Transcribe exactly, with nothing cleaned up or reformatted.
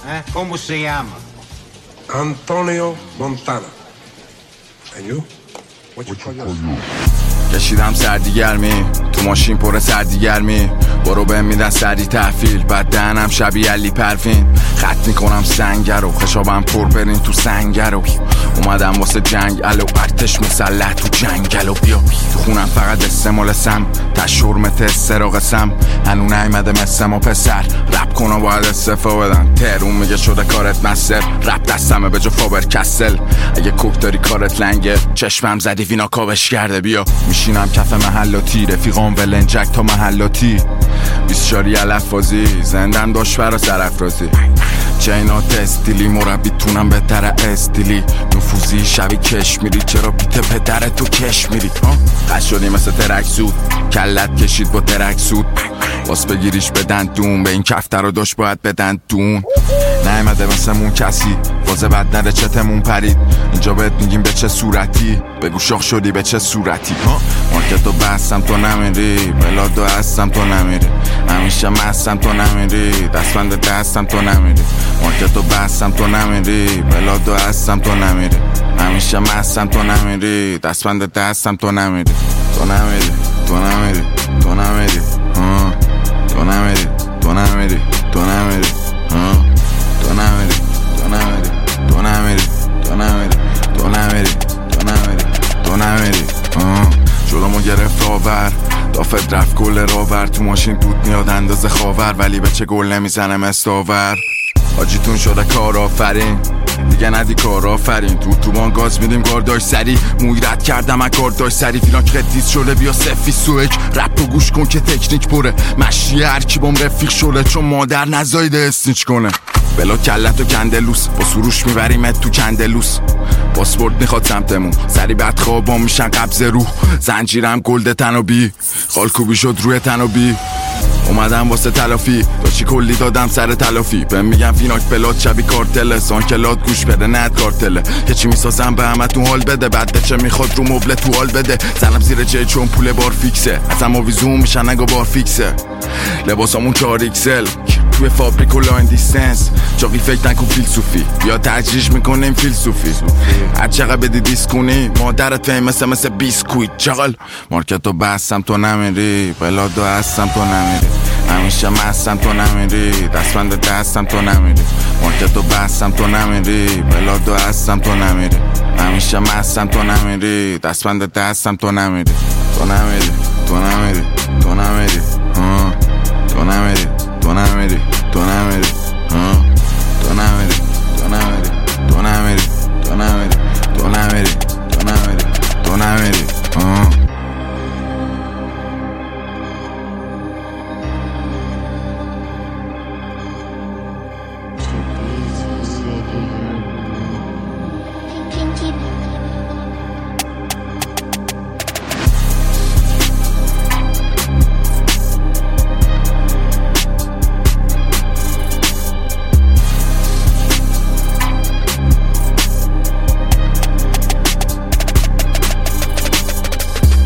Eh? Come si chiama? Antonio Montana. And you? What you call yourself? کشیدم سردی گرمی تو ماشین پر سردی گرمی برو بهم میدن سردی تحویل بعد دهنم شبیه علی پروین خط میکنم سنگر رو خشابم پر برین تو سنگر رو اومدم واسه جنگ الو ارتش مسلح تو جنگل و بیا تو خونم فقط استعمال سم تشورمت استراغ سم هنو نیمده مثل ما پسر رپ کنم باید استفا بدن ترون میگه شده کارت مستر رپ دستمه به جا فابر کسل اگه کوک داری کارت لنگه چشمم زدی وینا کابش کرده بیا میشینم کف محلاتی رفیقام ولنجک تا محلاتی بیست چاری علفازی زندم داشت برا سرافرازی چینات استیلی مربی تونم بهتره استیلی نفوذی شبی کش میری چرا بیت پدر تو کش میری قش شدی مثل ترک زود کلت کشید با ترک زود باز بگیریش بدن دون به این کفتر رو داشت باید بدن دون نیمده مثل مون کسی بازه بد نده چتمون پرید اینجا بهت میگیم به چه صورتی بگو شاخ شدی به چه صورتی مارکتو بستم تو نمیری بلادو هستم تو نمیری همیشه مستم تو نمیری دستبند دستم تو نمیری مارکتو بستم تو نمیری بلادو هستم تو نمیری همیشه مستم تو نمیری دستبند دستم تو نمیری تو نمیری تو نمیری تو نمیری تو نمیری تو نمیری تو نمیری تو نمیری تو نمیری تو نمیری تو نمیری تو نمیری تو نمیری تو نمیری جلومو گرفت آور دافت رفت گل راور تو ماشین دود میاد اندازه خاور ولی به چه گل نمیزنه مستاور آجیتون شده کار آفرین دیگه ندی کار آفرین تو تو بان گاز میدیم کار داشت سری موی رد کردم اگه کار داشت سری فیلان کردیز شده بیا سفی سوک رپ رو گوش کن که تکنیک پره مشی هر کی بام رفیق شده چون مادر نزایده اسنیچ کنه بلا کلت و کندلوس با سروش میبریمت تو کندلوس پاسپورت میخواد سمتمون سری بعد خوابام میشن قبض روح زنجیرم گلد تنابی خالکوبی شد روی تنابی اومدم واسه تلافی داشتی کلی دادم سر تلافی بهم میگم فیناک پلات شبی کارتله سان کلات گوش بده ند کارتله که چی میسازم به همه تو حال بده بعد چه میخواد رو مبله تو حال بده زنم زیر جه چون پول بار فیکسه ازم آویزون میشن نگا بار فیکسه لباسامون چهار ایکسل توی فابریک و لاین دیستنس چاقی فکر نکن فیلسوفی یا تجریش میکنیم فیلسوفی هر چقدر بدی دیس کنی مادرت فهم مثل مثل بیسکویت چقل مارکتو بستم تو نمیری بلادو هستم تو نمیری همیشه مستم تو نمیری دستبند دستم تو نمیری مارکتو بستم تو نمیری بلادو هستم تو نمیری همیشه مستم تو نمیری دستبند دستم تو نمیری تو نمیری تو نمیری تو نمیری تو نمیری تو نمیری تو نمیری